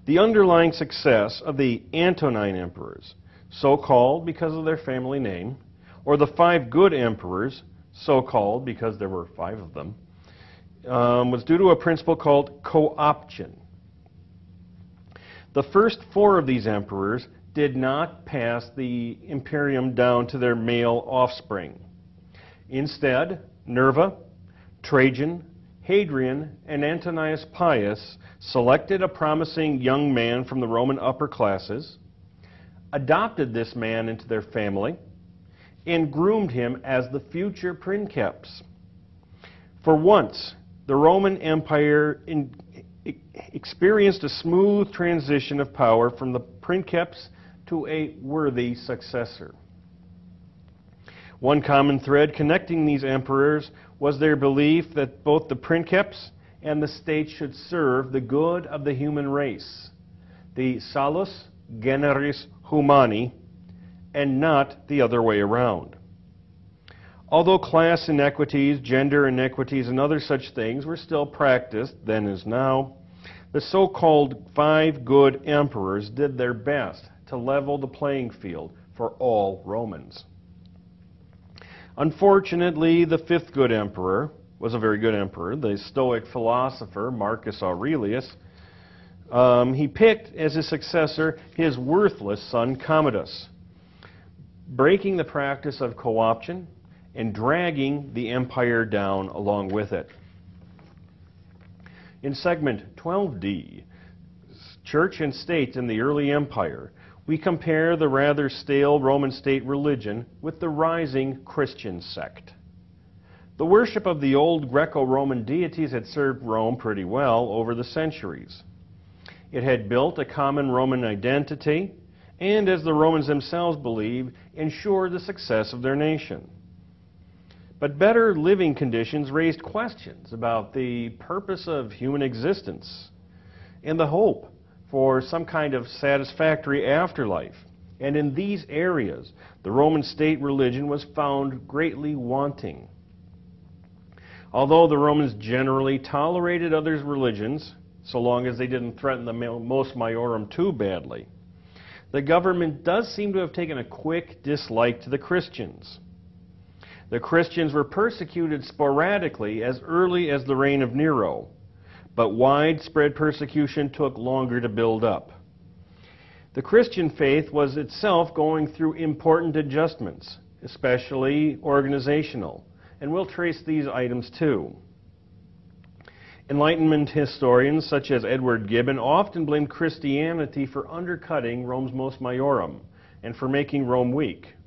the underlying success of the Antonine emperors, so-called because of their family name, or the 5 good emperors, so-called because there were 5 of them, was due to a principle called co-option. The first 4 of these emperors did not pass the imperium down to their male offspring. Instead, Nerva, Trajan, Hadrian, and Antonius Pius selected a promising young man from the Roman upper classes, adopted this man into their family, and groomed him as the future princeps. For once, the Roman Empire experienced a smooth transition of power from the princeps to a worthy successor. One common thread connecting these emperors was their belief that both the princeps and the state should serve the good of the human race, the salus generis humani, and not the other way around. Although class inequities, gender inequities, and other such things were still practiced then as now, the so-called 5 good emperors did their best to level the playing field for all Romans. Unfortunately, the 5th good emperor was a very good emperor, the Stoic philosopher Marcus Aurelius. He picked as his successor his worthless son Commodus, breaking the practice of co-option and dragging the empire down along with it. In segment 12D, Church and State in the Early Empire, we compare the rather stale Roman state religion with the rising Christian sect. The worship of the old Greco-Roman deities had served Rome pretty well over the centuries. It had built a common Roman identity, and as the Romans themselves believed, ensured the success of their nation. But better living conditions raised questions about the purpose of human existence and the hope for some kind of satisfactory afterlife. And in these areas, the Roman state religion was found greatly wanting. Although the Romans generally tolerated others' religions, so long as they didn't threaten the mos maiorum too badly, the government does seem to have taken a quick dislike to the Christians. The Christians were persecuted sporadically as early as the reign of Nero, but widespread persecution took longer to build up. The Christian faith was itself going through important adjustments, especially organizational, and we'll trace these items too. Enlightenment historians such as Edward Gibbon often blamed Christianity for undercutting Rome's mos maiorum and for making Rome weak.